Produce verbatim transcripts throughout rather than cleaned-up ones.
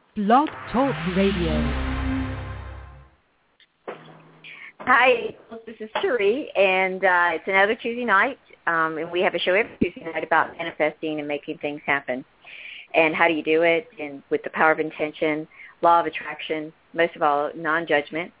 Blog Talk Radio. Hi, this is Cherie, and uh, it's another Tuesday night, um, and we have a show every Tuesday night about manifesting and making things happen. And how do you do it? And with the power of intention, law of attraction, most of all, non-judgment,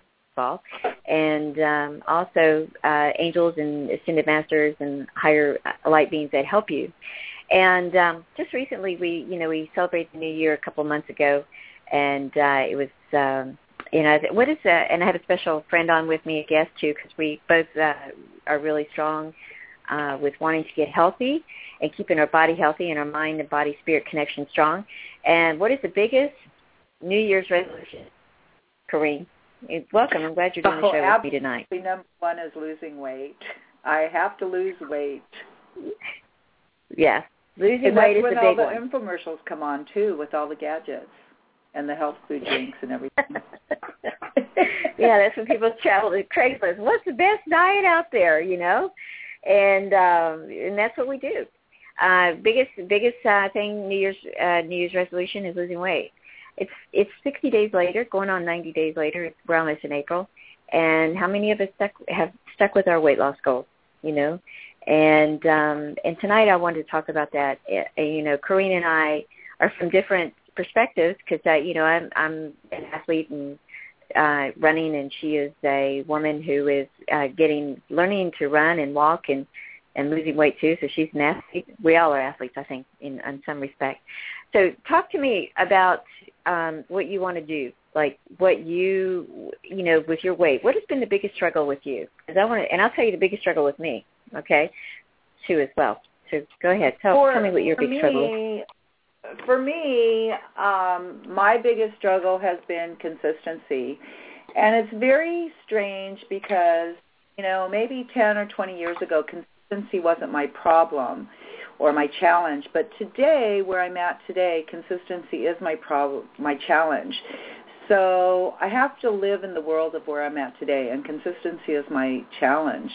and um, also uh, angels and ascended masters and higher light beings that help you. And um, just recently, we, you know, we celebrated the New Year a couple of months ago, and uh, it was, um, you know, what is that? And I have a special friend on with me, a guest too, because we both uh, are really strong uh, with wanting to get healthy and keeping our body healthy and our mind and body spirit connection strong. And what is the biggest New Year's resolution, Corrine? Welcome. I'm glad you're doing the show oh, with me tonight. Number one is losing weight. I have to lose weight. Yes. Losing and weight is the big one. one. That's when all the infomercials come on, too, with all the gadgets and the health food drinks and everything. Yeah, that's when people travel to Craigslist. What's the best diet out there, you know? And um, and that's what we do. Uh, biggest biggest uh, thing, New Year's uh, New Year's resolution is losing weight. It's it's sixty days later, going on ninety days later. It's, we're almost in April. And how many of us stuck, have stuck with our weight loss goals, you know? And um, and tonight I wanted to talk about that. Uh, you know, Corrine and I are from different perspectives because, uh, you know, I'm, I'm an athlete and uh, running, and she is a woman who is uh, getting, learning to run and walk and, and losing weight too. So she's an athlete. We all are athletes, I think, in, in some respect. So talk to me about um, what you want to do, like what you, you know, with your weight. What has been the biggest struggle with you? Because I want to, and I'll tell you the biggest struggle with me. Okay, too as well. So go ahead. Tell, for, tell me what your big me, struggle is. For me, um, my biggest struggle has been consistency. And it's very strange because, you know, maybe ten or twenty years ago, consistency wasn't my problem or my challenge. But today, where I'm at today, consistency is my problem, my challenge. So I have to live in the world of where I'm at today, and consistency is my challenge.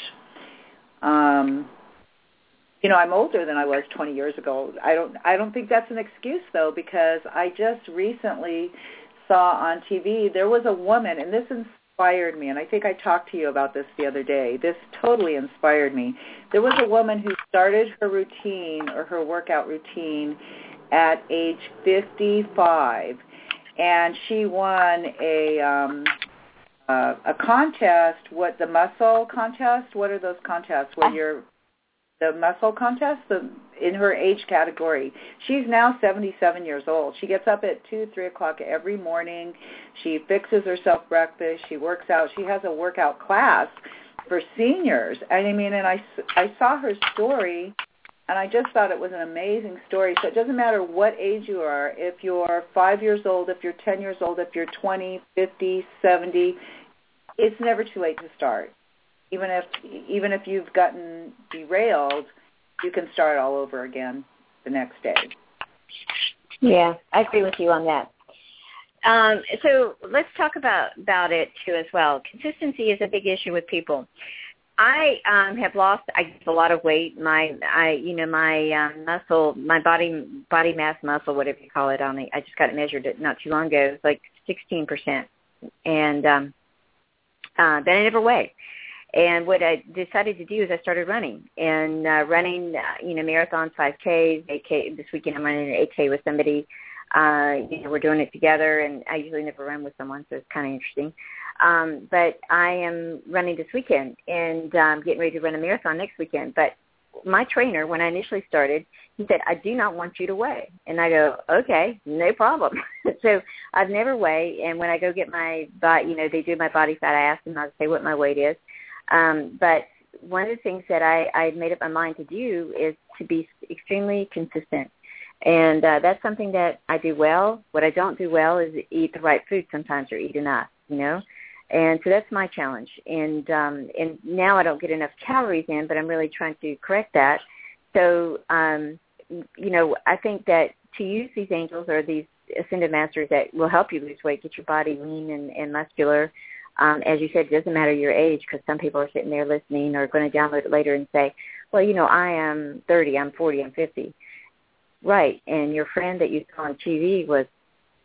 Um, you know, I'm older than I was twenty years ago. I don't I don't think that's an excuse, though, because I just recently saw on T V there was a woman, and this inspired me, and I think I talked to you about this the other day. This totally inspired me. There was a woman who started her routine or her workout routine at age fifty-five, and she won a um, uh, a contest. What the muscle contest? What are those contests where you're the muscle contest the, in her age category? She's now seventy-seven years old. She gets up at two, three o'clock every morning. She fixes herself breakfast. She works out. She has a workout class for seniors. And I mean, and I, I saw her story, and I just thought it was an amazing story. So it doesn't matter what age you are. If you're five years old, if you're ten years old, if you're twenty, fifty, seventy, it's never too late to start. Even if even if you've gotten derailed, you can start all over again the next day. Yeah, I agree with you on that. Um, so let's talk about, about it, too, as well. Consistency is a big issue with people. I um, have lost I guess, a lot of weight. My, I, you know, my um, muscle, my body body mass muscle, whatever you call it, on the, I just got it measured not too long ago. It's like sixteen percent. And um, uh, that I never weighed. And what I decided to do is I started running and uh, running, uh, you know, marathons, five Ks, eight K. This weekend I'm running an eight K with somebody. Uh, you know, we're doing it together, and I usually never run with someone, so it's kind of interesting. Um, but I am running this weekend and um, getting ready to run a marathon next weekend. But my trainer, when I initially started, he said, I do not want you to weigh. And I go, okay, no problem. So I've never weighed, and when I go get my, you know, they do my body fat, I ask them not to say what my weight is. Um, but one of the things that I, I made up my mind to do is to be extremely consistent. And uh, that's something that I do well. What I don't do well is eat the right food sometimes or eat enough, you know. And so that's my challenge. And um, and now I don't get enough calories in, but I'm really trying to correct that. So, um, you know, I think that to use these angels or these ascended masters that will help you lose weight, get your body lean and, and muscular. Um, as you said, it doesn't matter your age, because some people are sitting there listening or going to download it later and say, well, you know, I am thirty, I'm forty, I'm fifty. Right, and your friend that you saw on T V was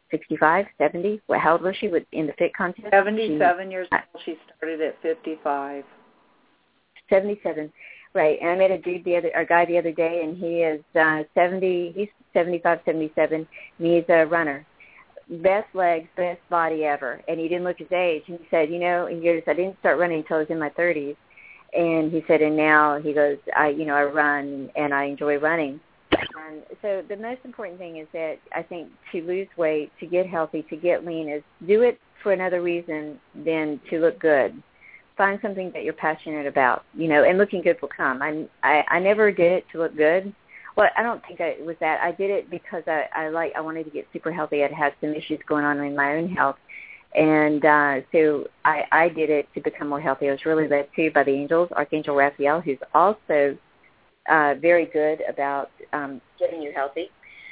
sixty-five, seventy? Well, how old was she in the fit contest? seventy-seven she, years old. She started at fifty-five. seventy-seven, right. And I met a dude the other, a guy the other day, and he is uh, seventy. He's seventy-five, seventy-seven, and he's a runner. Best legs, best body ever. And he didn't look his age. And he said, you know, in years I didn't start running until I was in my thirties. And he said, and now he goes, I, you know, I run and I enjoy running. And so the most important thing is that I think to lose weight, to get healthy, to get lean is do it for another reason than to look good. Find something that you're passionate about, you know, and looking good will come. I, I, I never did it to look good. Well, I don't think I, it was that. I did it because I, I like I wanted to get super healthy. I'd had some issues going on in my own health. And uh, so I, I did it to become more healthy. I was really led to by the angels, Archangel Raphael, who's also uh, very good about um, getting you healthy,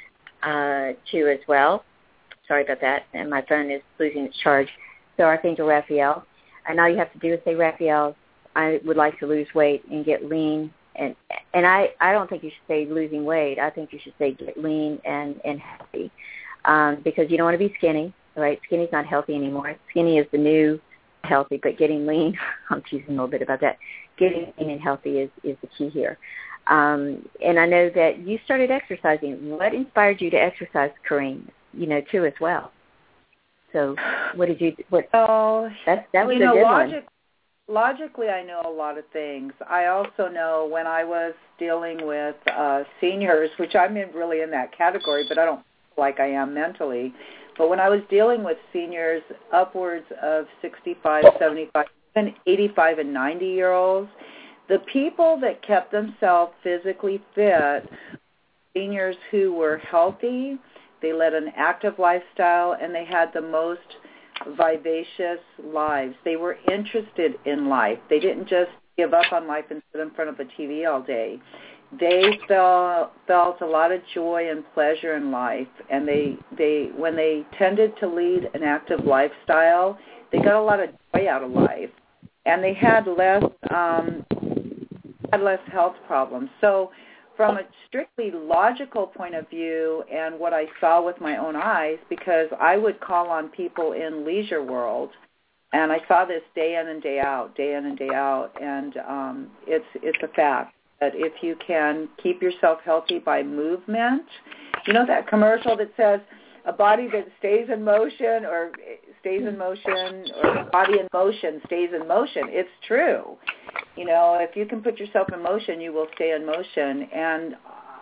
uh, too, as well. Sorry about that. And my phone is losing its charge. So Archangel Raphael. And all you have to do is say, Raphael, I would like to lose weight and get lean. And and I, I don't think you should say losing weight. I think you should say get lean and, and healthy, um, because you don't want to be skinny. Right, skinny's not healthy anymore. Skinny is the new healthy, but getting lean, I'm teasing a little bit about that. Getting lean and healthy is, is the key here. Um, and I know that you started exercising. What inspired you to exercise, Corrine? You know, too, as well. So, what did you? What? Oh, that that was you know, a good logic, one. Logically, I know a lot of things. I also know when I was dealing with uh, seniors, which I'm in really in that category, but I don't feel like I am mentally. But when I was dealing with seniors upwards of sixty-five, seventy-five, even eighty-five and ninety-year-olds, the people that kept themselves physically fit, seniors who were healthy, they led an active lifestyle, and they had the most vivacious lives. They were interested in life. They didn't just give up on life and sit in front of a T V all day. They felt felt a lot of joy and pleasure in life, and they they when they tended to lead an active lifestyle, they got a lot of joy out of life, and they had less um, had less health problems. So, from a strictly logical point of view, and what I saw with my own eyes, because I would call on people in Leisure World, and I saw this day in and day out, day in and day out, and um, it's it's a fact. That if you can keep yourself healthy by movement, you know that commercial that says a body that stays in motion or stays in motion or a body in motion stays in motion. It's true. You know, if you can put yourself in motion, you will stay in motion. And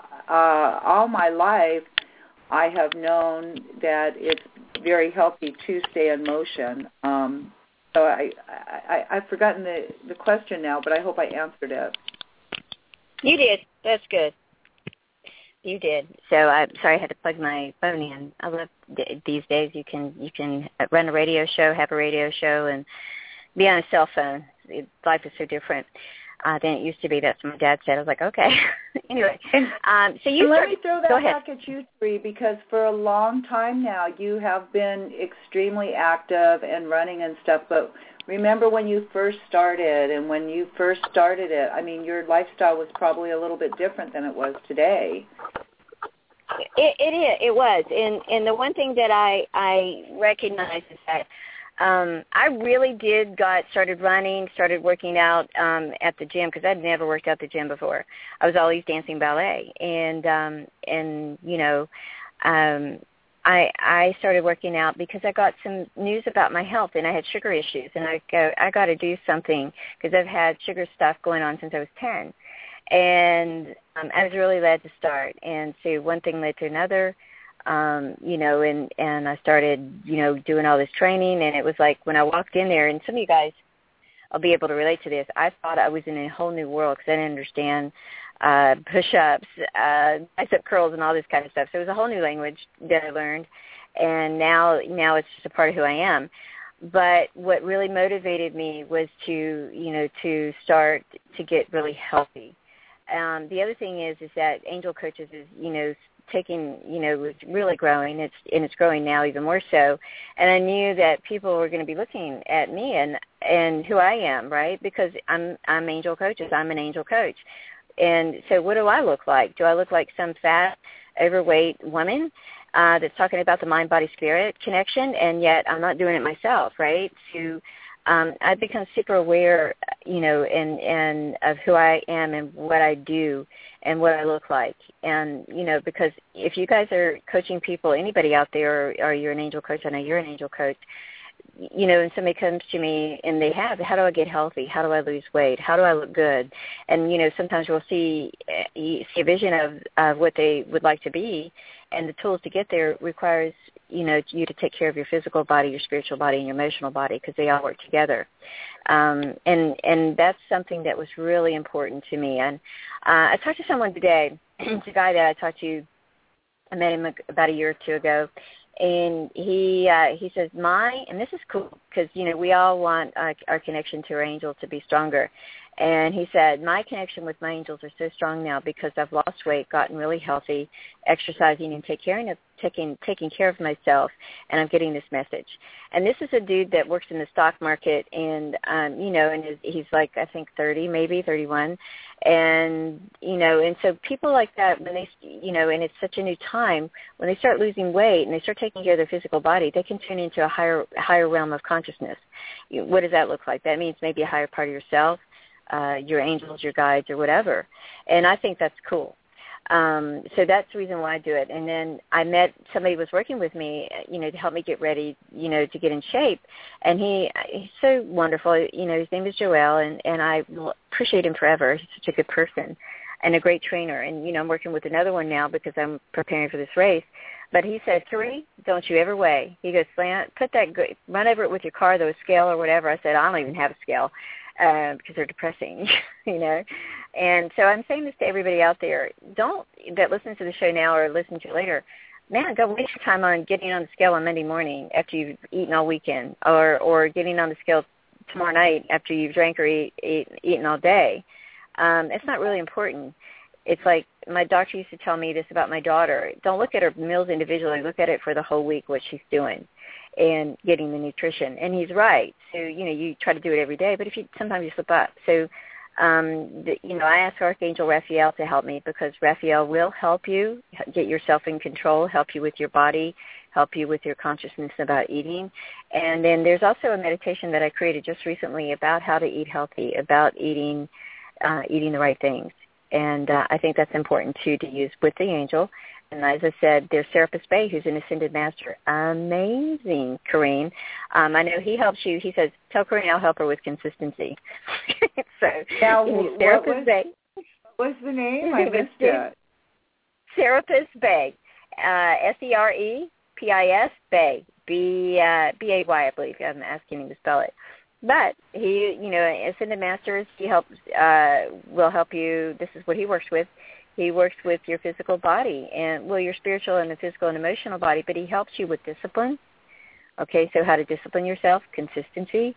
uh, all my life, I have known that it's very healthy to stay in motion. Um, so I, I, I've forgotten the, the question now, but I hope I answered it. You did. That's good. You did. So I'm sorry I had to plug my phone in. I love these days you can you can run a radio show, have a radio show, and be on a cell phone. Life is so different uh, than it used to be. That's what my dad said. I was like, okay. Anyway, um, so you and let started, me throw that back at you three, because for a long time now you have been extremely active and running and stuff, but remember when you first started, and when you first started it, I mean, your lifestyle was probably a little bit different than it was today. It, it is. It was. And, and the one thing that I, I recognize is that um, I really did got started running, started working out um, at the gym, because I'd never worked out at the gym before. I was always dancing ballet. And, um, and you know, um, I I started working out because I got some news about my health, and I had sugar issues, and I go I got to do something because I've had sugar stuff going on since I was ten, and um, I was really led to start. And so one thing led to another, um, you know, and and I started you know doing all this training, and it was like when I walked in there, and some of you guys will be able to relate to this. I thought I was in a whole new world because I didn't understand uh, push-ups, uh, bicep curls, and all this kind of stuff. So it was a whole new language that I learned, and now now it's just a part of who I am. But what really motivated me was to, you know, to start to get really healthy. Um, the other thing is, is that Angel Coaches is, you know, taking, you know, it's really growing. It's and it's growing now even more so. And I knew that people were going to be looking at me and and who I am, right? Because I'm I'm Angel Coaches. I'm an Angel Coach. And so what do I look like? Do I look like some fat, overweight woman? uh, that's talking about the mind-body-spirit connection, and yet I'm not doing it myself, right? So um, I've become super aware, you know, and, and of who I am and what I do and what I look like. And, you know, because if you guys are coaching people, anybody out there, or, or you're an angel coach, I know you're an angel coach, you know, and somebody comes to me and they have, how do I get healthy? How do I lose weight? How do I look good? And, you know, sometimes we'll see, you see a vision of, of what they would like to be, and the tools to get there requires, you know, you to take care of your physical body, your spiritual body, and your emotional body, because they all work together. Um, and, and that's something that was really important to me. And uh, I talked to someone today, it's a guy that I talked to, I met him about a year or two ago, and he uh, he says, my, and this is cool because, you know, we all want uh, our connection to our angel to be stronger. And he said, my connection with my angels are so strong now because I've lost weight, gotten really healthy, exercising, and take care of, taking, taking care of myself, and I'm getting this message. And this is a dude that works in the stock market, and, um, you know, and he's like, I think thirty, maybe thirty-one. And, you know, and so people like that, when they, you know, and it's such a new time, when they start losing weight and they start taking care of their physical body, they can tune into a higher higher realm of consciousness. What does that look like? That means maybe a higher part of yourself, uh, your angels, your guides, or whatever. And I think that's cool. Um, so that's the reason why I do it. And then I met somebody who was working with me, you know, to help me get ready, you know, to get in shape. And he he's so wonderful. You know, his name is Joel, and, and I will appreciate him forever. He's such a good person and a great trainer. And, you know, I'm working with another one now because I'm preparing for this race. But he said, Therese, don't you ever weigh. He goes, Slant, put that, run over it with your car, though, a scale or whatever. I said, I don't even have a scale. Uh, because they're depressing, you know. And so I'm saying this to everybody out there. Don't, that listens to the show now or listen to it later, man, don't waste your time on getting on the scale on Monday morning after you've eaten all weekend, or, or getting on the scale tomorrow night after you've drank or eat, eat, eaten all day. Um, it's not really important. It's like my doctor used to tell me this about my daughter. Don't look at her meals individually. Look at it for the whole week, what she's doing and getting the nutrition. And he's right. So, you know, you try to do it every day, but if you sometimes you slip up. So, um, the, you know, I asked Archangel Raphael to help me because Raphael will help you get yourself in control, help you with your body, help you with your consciousness about eating. And then there's also a meditation that I created just recently about how to eat healthy, about eating, uh, eating the right things. And uh, I think that's important, too, to use with the angel. And as I said, there's Serapis Bey, who's an Ascended Master. Amazing, Corrine. Um, I know he helps you. He says, tell Corrine I'll help her with consistency. so, now, Serapis what was, Bey. What was the name? I missed it. Serapis Bey, uh, S E R E P I S, Bey, B, uh, B A Y, I believe. I'm asking him to spell it. But he, you know, Ascended Masters, he helps, uh, will help you. This is what he works with. He works with your physical body and, well, your spiritual and the physical and emotional body, but he helps you with discipline. Okay, so how to discipline yourself, consistency.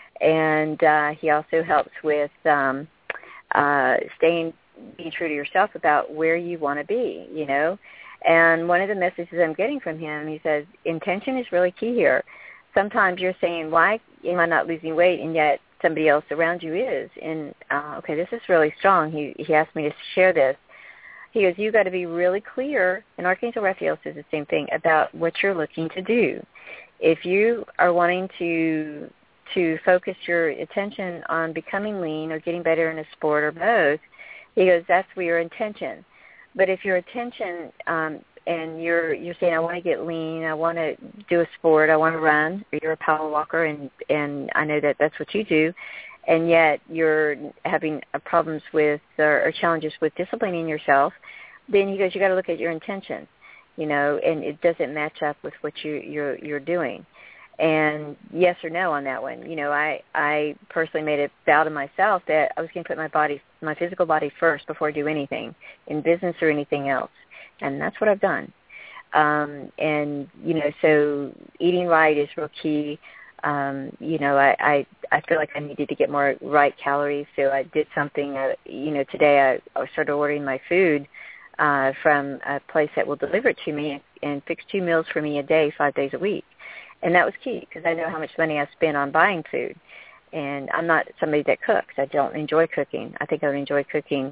And uh, he also helps with um, uh, staying, being true to yourself about where you want to be, you know. And one of the messages I'm getting from him, he says, intention is really key here. Sometimes you're saying, why am I not losing weight, and yet somebody else around you is. And, uh, okay, this is really strong. He, he asked me to share this. He goes, you got to be really clear, and Archangel Raphael says the same thing, about what you're looking to do. If you are wanting to to focus your attention on becoming lean or getting better in a sport or both, he goes, that's where your intention. But if your attention um, and you're you're saying, I want to get lean, I want to do a sport, I want to run, or you're a power walker, and, and I know that that's what you do, and yet you're having problems with or, or challenges with disciplining yourself, then he goes, you got to look at your intention, you know, and it doesn't match up with what you, you're you're doing. And yes or no on that one. You know, I, I personally made a vow to myself that I was going to put my body, my physical body first before I do anything in business or anything else. And that's what I've done. Um, and, you know, so eating right is real key. Um, you know, I, I, I feel like I needed to get more right calories, so I did something, uh, you know, today I, I started ordering my food uh, from a place that will deliver it to me and fix two meals for me a day, five days a week. And that was key because I know how much money I spend on buying food. And I'm not somebody that cooks. I don't enjoy cooking. I think I would enjoy cooking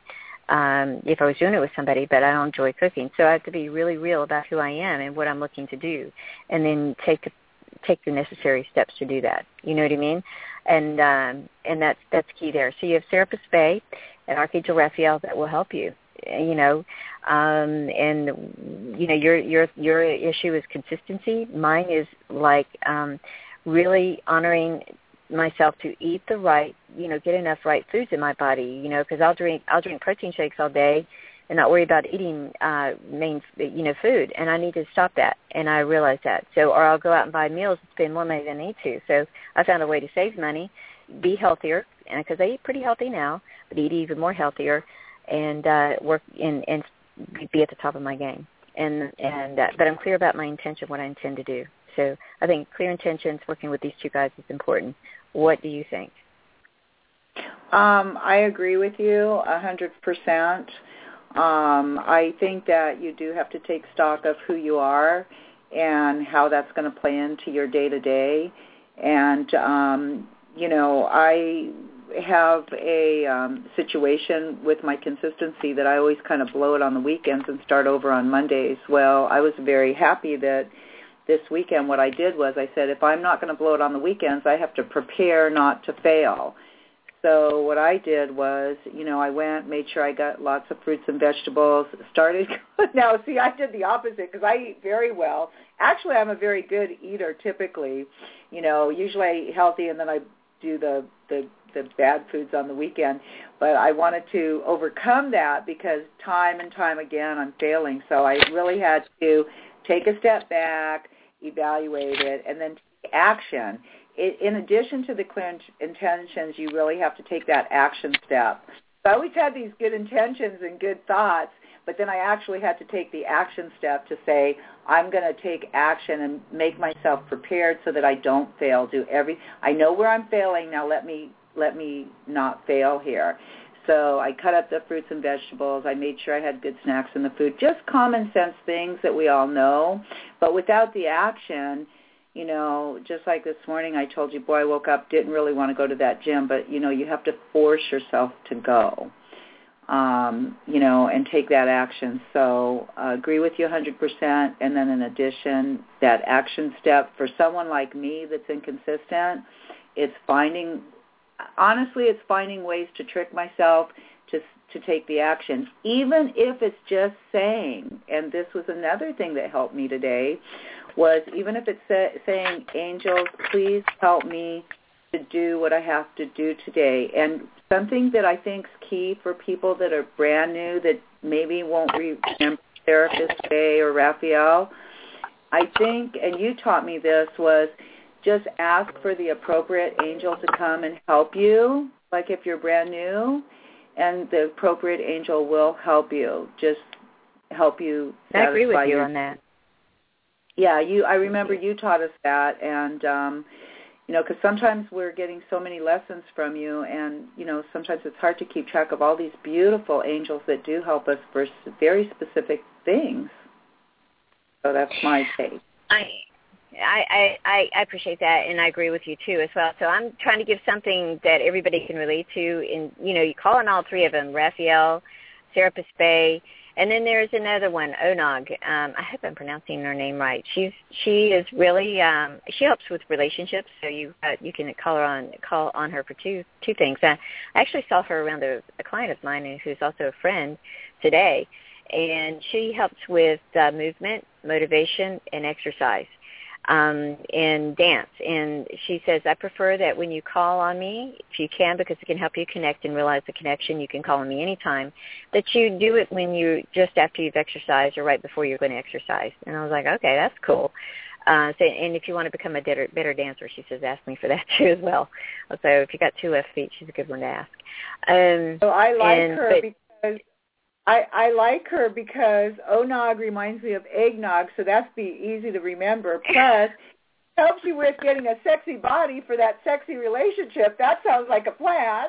um, if I was doing it with somebody, but I don't enjoy cooking. So I have to be really real about who I am and what I'm looking to do, and then take the take the necessary steps to do that. You know what I mean? And um, and that's that's key there. So you have Serapis Bay and Archangel Raphael that will help you. You know, um, and you know your your your issue is consistency. Mine is like um, really honoring myself to eat the right, you know, get enough right foods in my body, you know, because I'll drink I'll drink protein shakes all day and not worry about eating uh, main, you know, food, and I need to stop that, and I realize that. So, or I'll go out and buy meals and spend more money than I need to. So I found a way to save money, be healthier, and because I eat pretty healthy now, but eat even more healthier, and uh, work in and be at the top of my game. And and uh, but I'm clear about my intention, what I intend to do. So I think clear intentions, working with these two guys is important. What do you think? Um, I agree with you a hundred percent. Um, I think that you do have to take stock of who you are and how that's going to play into your day-to-day. And, um, you know, I have a um, situation with my consistency that I always kind of blow it on the weekends and start over on Mondays. Well, I was very happy that this weekend what I did was I said, if I'm not going to blow it on the weekends, I have to prepare not to fail. So what I did was, you know, I went, made sure I got lots of fruits and vegetables, started. Now, see, I did the opposite because I eat very well. Actually, I'm a very good eater typically. You know, usually I eat healthy and then I do the, the, the bad foods on the weekend. But I wanted to overcome that because time and time again I'm failing. So I really had to take a step back, evaluate it, and then take action. It, in addition to the clear intentions, you really have to take that action step. So I always had these good intentions and good thoughts, but then I actually had to take the action step to say, I'm going to take action and make myself prepared so that I don't fail. Do every I know where I'm failing, now let me let me not fail here. So I cut up the fruits and vegetables. I made sure I had good snacks in the food, just common sense things that we all know. But without the action, you know, just like this morning I told you, boy, I woke up, didn't really want to go to that gym, but, you know, you have to force yourself to go, um, you know, and take that action. So I uh, agree with you one hundred percent. And then in addition, that action step for someone like me that's inconsistent, it's finding, honestly, it's finding ways to trick myself to to take the action, even if it's just saying, and this was another thing that helped me today, was even if it's say, saying, angels, please help me to do what I have to do today. And something that I think is key for people that are brand new that maybe won't remember Serapis Bay or Raphael, I think, and you taught me this, was just ask for the appropriate angel to come and help you, like if you're brand new, and the appropriate angel will help you, just help you satisfy I agree with you your, on that. Yeah, you. I remember you taught us that, and, um, you know, because sometimes we're getting so many lessons from you, and, you know, sometimes it's hard to keep track of all these beautiful angels that do help us for very specific things. So that's my take. I I, I, I appreciate that, and I agree with you, too, as well. So I'm trying to give something that everybody can relate to. And, you know, you call on all three of them, Raphael, Serapis Bay, and then there's another one, Onog. Um, I hope I'm pronouncing her name right. She's She is really, um, she helps with relationships, so you uh, you can call her on call on her for two two things. Uh, I actually saw her around a, a client of mine who's also a friend today, and she helps with uh, movement, motivation, and exercise. Um, and dance. And she says, I prefer that when you call on me, if you can, because it can help you connect and realize the connection, you can call on me anytime, that you do it when you, just after you've exercised or right before you're going to exercise. And I was like, okay, that's cool. Uh, so, and if you want to become a better, better dancer, she says, ask me for that too as well. So if you got two left feet, she's a good one to ask. Um, so I like and, her but, because I, I like her because Onog reminds me of eggnog, so that's be easy to remember. Plus, helps you with getting a sexy body for that sexy relationship. That sounds like a plan.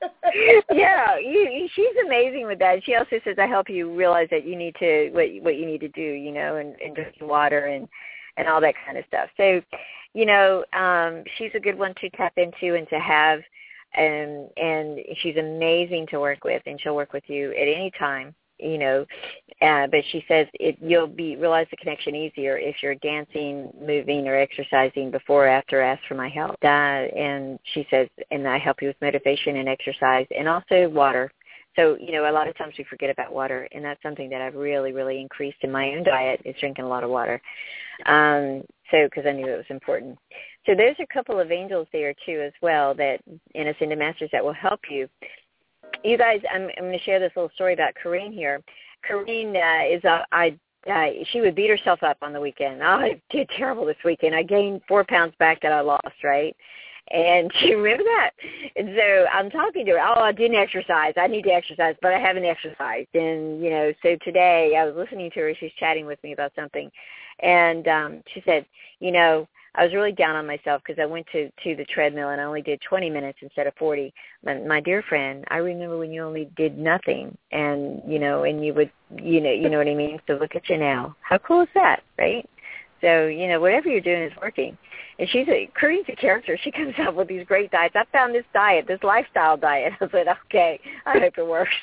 Yeah, you, she's amazing with that. She also says, I help you realize that you need to, what, what you need to do, you know, and, and drinking water and, and all that kind of stuff. So, you know, um, she's a good one to tap into and to have. and and she's amazing to work with, and she'll work with you at any time, you know. Uh, but she says it, you'll be realize the connection easier if you're dancing, moving, or exercising before or after. Ask for my help. Uh, and she says, and I help you with motivation and exercise, and also water. So, you know, a lot of times we forget about water, and that's something that I've really, really increased in my own diet is drinking a lot of water. Um, so, because I knew it was important. So there's a couple of angels there, too, as well, that in Ascended Masters that will help you. You guys, I'm, I'm going to share this little story about Corrine here. Corrine uh, is, a, I, uh, she would beat herself up on the weekend. Oh, I did terrible this weekend. I gained four pounds back that I lost, right? And she remember that. And so I'm talking to her, oh, I didn't exercise. I need to exercise, but I haven't exercised. And, you know, so today I was listening to her. She's chatting with me about something. And um, she said, you know, I was really down on myself because I went to, to the treadmill and I only did twenty minutes instead of forty. My, my dear friend, I remember when you only did nothing and, you know, and you would, you know, you know what I mean? So look at you now. How cool is that, right? So, you know, whatever you're doing is working. And she's a, Corine's a character. She comes up with these great diets. I found this diet, this lifestyle diet. I said, okay, I hope it works.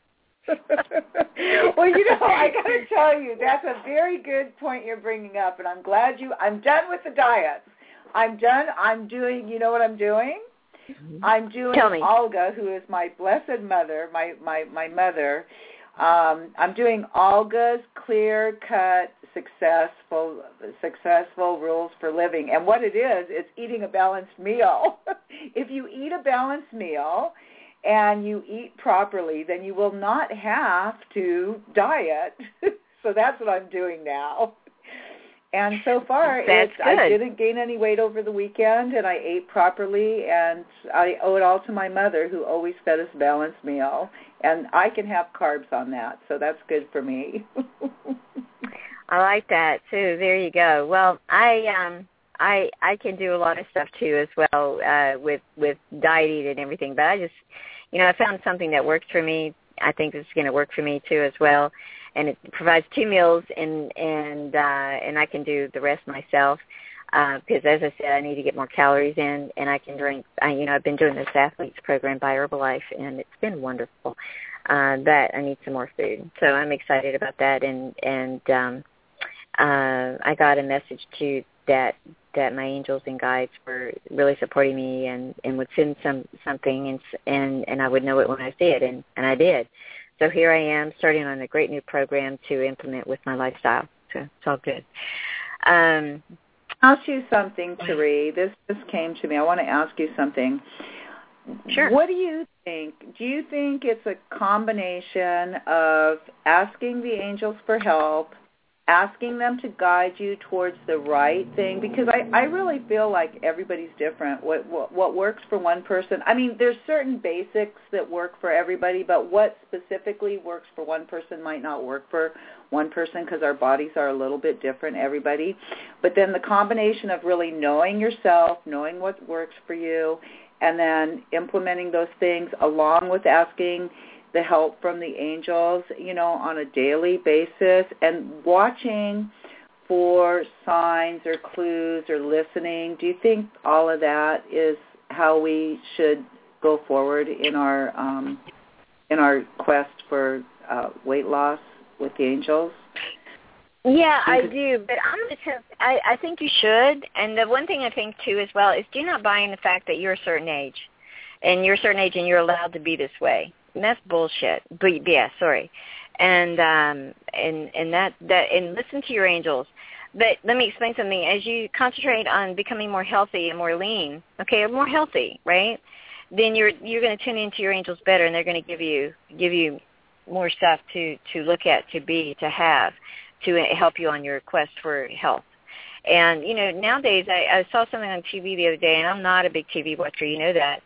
Well, you know, I got to tell you, that's a very good point you're bringing up, and I'm glad you, I'm done with the diets. I'm done. I'm doing, you know what I'm doing? Mm-hmm. I'm doing Olga, who is my blessed mother, my, my, my mother. Um, I'm doing Olga's clear-cut, successful, successful rules for living. And what it is, it's eating a balanced meal. If you eat a balanced meal and you eat properly, then you will not have to diet. So that's what I'm doing now. And so far, it's, I didn't gain any weight over the weekend, and I ate properly, and I owe it all to my mother, who always fed us a balanced meal. And I can have carbs on that, so that's good for me. I like that too. There you go. Well, I um I I can do a lot of stuff too as well uh, with with dieting and everything. But I just, you know, I found something that works for me. I think this is going to work for me too as well. And it provides two meals, and and uh, and I can do the rest myself. Because, uh, as I said, I need to get more calories in, and I can drink. I, you know, I've been doing this athletes program by Herbalife, and it's been wonderful. Uh, but I need some more food, so I'm excited about that. And and um, uh, I got a message too that that my angels and guides were really supporting me, and, and would send some something, and and and I would know it when I see it, and, and I did. So here I am, starting on a great new program to implement with my lifestyle. So it's all good. Um, I'll ask you something, Therese. This just came to me. I want to ask you something. Sure. What do you think? Do you think it's a combination of asking the angels for help, asking them to guide you towards the right thing? Because I, I really feel like everybody's different. What, what what works for one person, I mean, there's certain basics that work for everybody, but what specifically works for one person might not work for one person because our bodies are a little bit different, everybody. But then the combination of really knowing yourself, knowing what works for you, and then implementing those things along with asking the help from the angels, you know, on a daily basis, and watching for signs or clues or listening. Do you think all of that is how we should go forward in our um, in our quest for uh, weight loss with the angels? Yeah, I do, but I'm going to tell, I, I think you should. And the one thing I think, too, as well, is do not buy in the fact that you're a certain age, and you're a certain age and you're allowed to be this way. And that's bullshit. But yeah, sorry. And um and and that that and listen to your angels. But let me explain something. As you concentrate on becoming more healthy and more lean, okay, more healthy, right? Then you're you're going to tune into your angels better, and they're going to give you give you more stuff to to look at, to be, to have, to help you on your quest for health. And you know, nowadays I, I saw something on T V the other day, and I'm not a big T V watcher, you know that.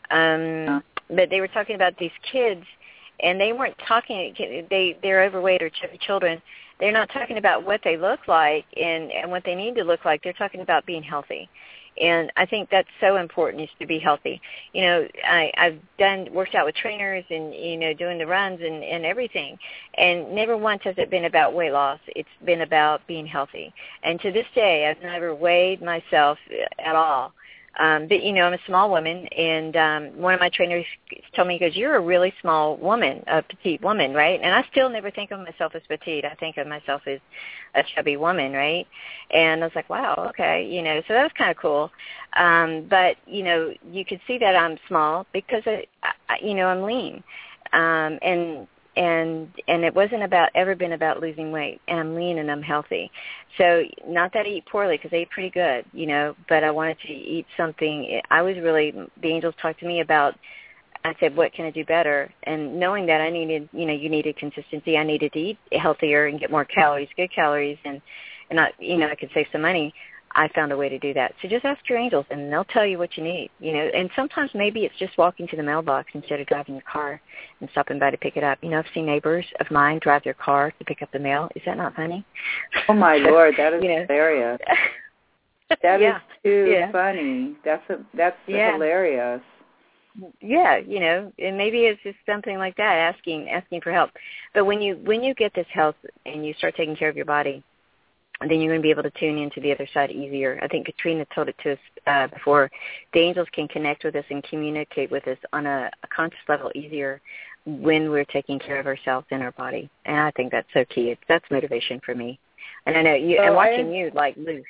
Um, but they were talking about these kids, and they weren't talking, they, they're overweight or chubby children. They're not talking about what they look like and, and what they need to look like. They're talking about being healthy. And I think that's so important, is to be healthy. You know, I, I've done, worked out with trainers and, you know, doing the runs and, and everything. And never once has it been about weight loss. It's been about being healthy. And to this day, I've never weighed myself at all. Um, but, you know, I'm a small woman, and um, one of my trainers told me, he goes, you're a really small woman, a petite woman, right? And I still never think of myself as petite. I think of myself as a chubby woman, right? And I was like, wow, okay, you know, so that was kind of cool. Um, but, you know, you could see that I'm small because, I, I, you know, I'm lean. Um, and And and it wasn't about ever been about losing weight. And I'm lean and I'm healthy. So not that I eat poorly because I eat pretty good, you know, but I wanted to eat something. I was really, the angels talked to me about, I said, what can I do better? And knowing that I needed, you know, you needed consistency. I needed to eat healthier and get more calories, good calories, and, and I, you know, I could save some money. I found a way to do that. So just ask your angels, and they'll tell you what you need, you know. And sometimes maybe it's just walking to the mailbox instead of driving your car and stopping by to pick it up. You know, I've seen neighbors of mine drive their car to pick up the mail. Is that not funny? Oh, my Lord, that is you know. hilarious. That yeah. is too yeah. funny. That's a, that's yeah. hilarious. Yeah, you know, and maybe it's just something like that, asking asking for help. But when you when you get this health and you start taking care of your body, then you're going to be able to tune into the other side easier. I think Katrina told it to us uh, before. The angels can connect with us and communicate with us on a, a conscious level easier when we're taking care of ourselves and our body. And I think that's so key. It's, that's motivation for me. And I know you. So and watching I, you, like, lose.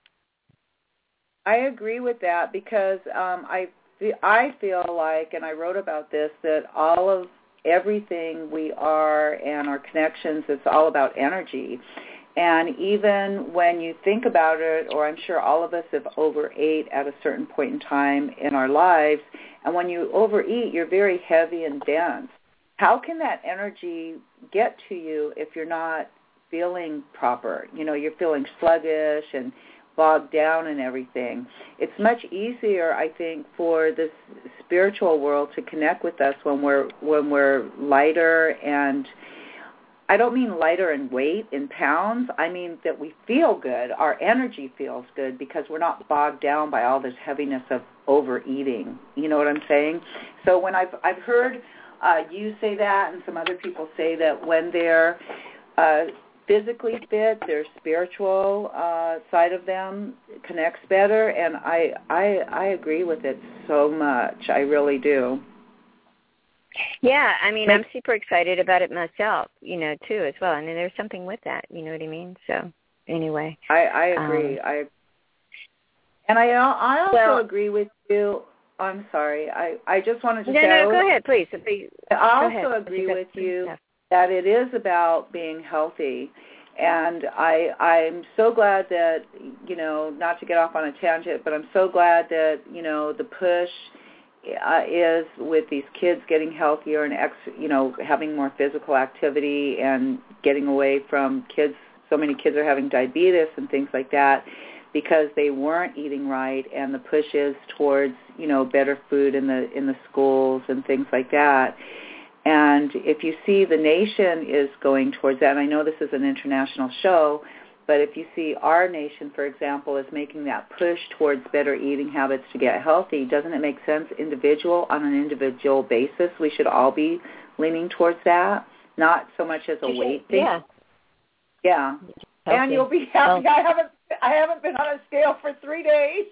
I agree with that because um, I I feel like, and I wrote about this, that all of everything we are and our connections, it's all about energy. And even when you think about it, or I'm sure all of us have overate at a certain point in time in our lives, and when you overeat, you're very heavy and dense. How can that energy get to you if you're not feeling proper? You know, you're feeling sluggish and bogged down and everything. It's much easier, I think, for this spiritual world to connect with us when we're when we're lighter, and I don't mean lighter in weight, in pounds. I mean that we feel good. Our energy feels good because we're not bogged down by all this heaviness of overeating. You know what I'm saying? So when I've I've heard uh, you say that, and some other people say that when they're uh, physically fit, their spiritual uh, side of them connects better, and I, I I agree with it so much. I really do. Yeah, I mean, I'm super excited about it myself, you know, too, as well. And there's something with that, you know what I mean? So, anyway. I, I agree. Um, I And I I also well, agree with you. I'm sorry. I, I just wanted to no, say. No, no, go ahead, please. please. I go also ahead. agree with you stuff. that it is about being healthy. And I, I'm so glad that, you know, not to get off on a tangent, but I'm so glad that, you know, the push uh, is with these kids getting healthier and, ex, you know, having more physical activity and getting away from kids. So many kids are having diabetes and things like that because they weren't eating right, and the push is towards, you know, better food in the in the schools and things like that. And if you see the nation is going towards that, and I know this is an international show, but if you see our nation, for example, is making that push towards better eating habits to get healthy, doesn't it make sense individual on an individual basis? We should all be leaning towards that, not so much as a weight thing. Yeah. Yeah. Healthy. And you'll be happy. Healthy. I haven't I haven't been on a scale for three days.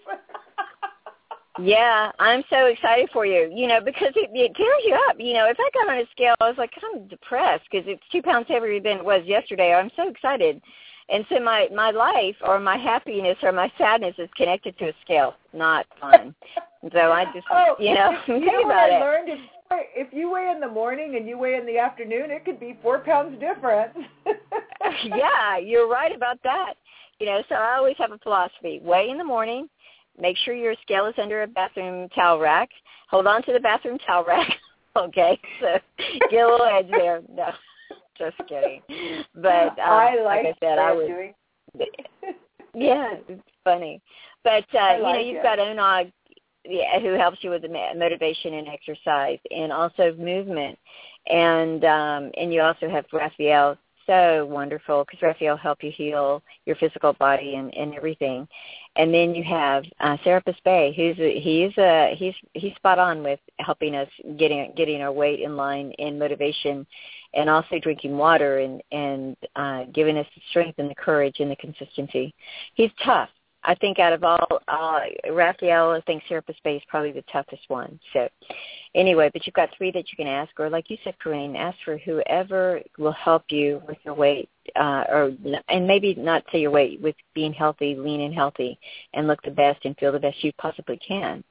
Yeah, I'm so excited for you, you know, because it, it tears you up. You know, if I got on a scale, I was like, I'm depressed because it's two pounds heavier than it was yesterday. I'm so excited. And so my, my life or my happiness or my sadness is connected to a scale, not fun. So I just, oh, you know, you think know what about I it. learned? If, if you weigh in the morning and you weigh in the afternoon, it could be four pounds different. Yeah, you're right about that. You know, so I always have a philosophy. Weigh in the morning. Make sure your scale is under a bathroom towel rack. Hold on to the bathroom towel rack. Okay, so get a little edge there. No, just kidding. But um, I like, like I said, I was. Doing. Yeah, it's funny. But uh, like you know, you've it. got Onog, yeah, who helps you with the motivation and exercise, and also movement, and um, and you also have Raphael. So wonderful, because Raphael help you heal your physical body and, and everything. And then you have uh, Serapis Bey, who's a, he's a, he's he's spot on with helping us getting getting our weight in line and motivation, and also drinking water and and uh, giving us the strength and the courage and the consistency. He's tough. I think out of all, uh, Raphael, I think Serapis Bay is probably the toughest one. So anyway, but you've got three that you can ask, or like you said, Corinne, ask for whoever will help you with your weight, uh, or and maybe not say your weight, with being healthy, lean and healthy, and look the best and feel the best you possibly can,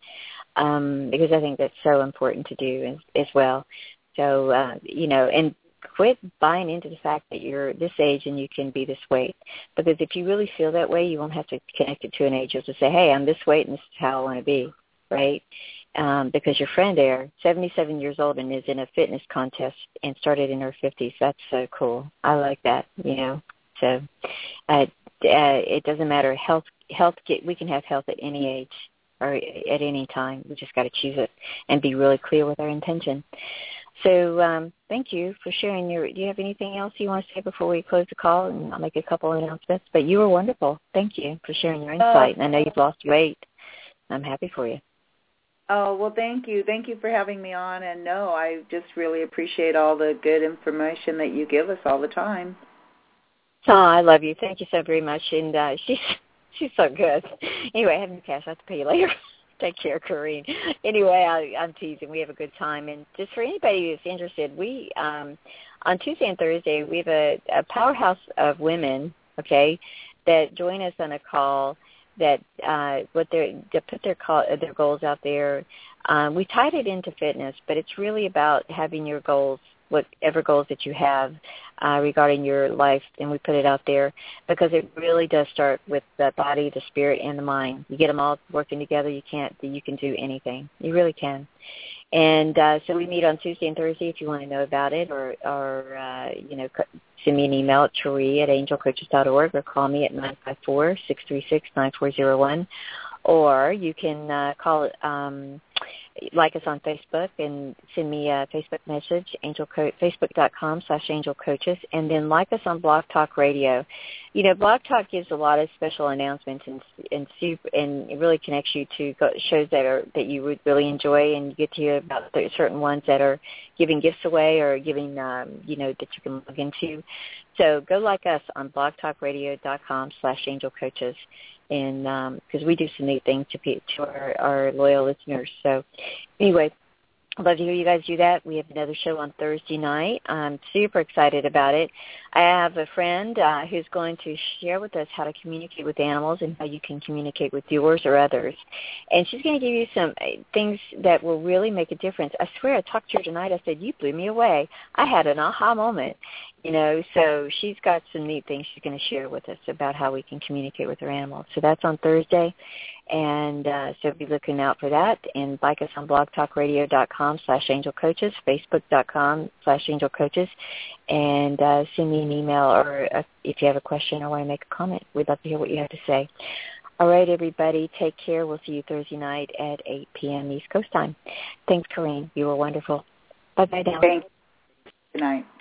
um, because I think that's so important to do as, as well. So, uh, you know, and quit buying into the fact that you're this age and you can be this weight. Because if you really feel that way, you won't have to connect it to an age. You'll just say, hey, I'm this weight and this is how I want to be, right? Um, because your friend there, seventy-seven years old and is in a fitness contest and started in her fifties. That's so cool. I like that, you know. So uh, uh, it doesn't matter. Health, health. Get, we can have health at any age or at any time. We just got to choose it and be really clear with our intention. So um, thank you for sharing your, do you have anything else you want to say before we close the call? And I'll make a couple of announcements. But you were wonderful. Thank you for sharing your insight. Uh, I know you've lost weight. I'm happy for you. Oh, well, thank you. Thank you for having me on. And, no, I just really appreciate all the good information that you give us all the time. Oh, I love you. Thank you so very much. And uh, she's she's so good. Anyway, I have no cash. I have to pay you later. Take care, Corinne. Anyway, I, I'm teasing. We have a good time. And just for anybody who's interested, we um, on Tuesday and Thursday, we have a, a powerhouse of women, okay, that join us on a call that uh, what they put their call, their goals out there. Um, we tied it into fitness, but it's really about having your goals, whatever goals that you have uh, regarding your life, and we put it out there because it really does start with the body, the spirit, and the mind. You get them all working together, you can't, you can do anything. You really can. And uh, so we meet on Tuesday and Thursday if you want to know about it, or, or uh, you know, send me an email at Cherie at angel coaches dot org, or call me at nine five four, six three six, nine four zero one. Or you can uh, call it, um, like us on Facebook and send me a Facebook message, angel co- facebook.com slash angel coaches, and then like us on Blog Talk Radio. You know, Blog Talk gives a lot of special announcements and and, super, and it really connects you to shows that are that you would really enjoy, and you get to hear about certain ones that are giving gifts away or giving, um, you know, that you can log into. So go like us on blogtalkradio.com slash angel coaches. And because um, we do some neat things to, to our, our loyal listeners. So anyway, I'd love to hear you guys do that. We have another show on Thursday night. I'm super excited about it. I have a friend uh, who's going to share with us how to communicate with animals and how you can communicate with yours or others. And she's going to give you some things that will really make a difference. I swear, I talked to her tonight. I said, you blew me away. I had an aha moment. You know, so she's got some neat things she's going to share with us about how we can communicate with our animals. So that's on Thursday, and uh, so be looking out for that. And like us on blogtalkradio.com slash angelcoaches, facebook.com slash angelcoaches, and uh, send me an email, or uh, if you have a question or want to make a comment, we'd love to hear what you have to say. All right, everybody, take care. We'll see you Thursday night at eight p.m. East Coast time. Thanks, Corinne. You were wonderful. Bye-bye now. Thanks. Good night.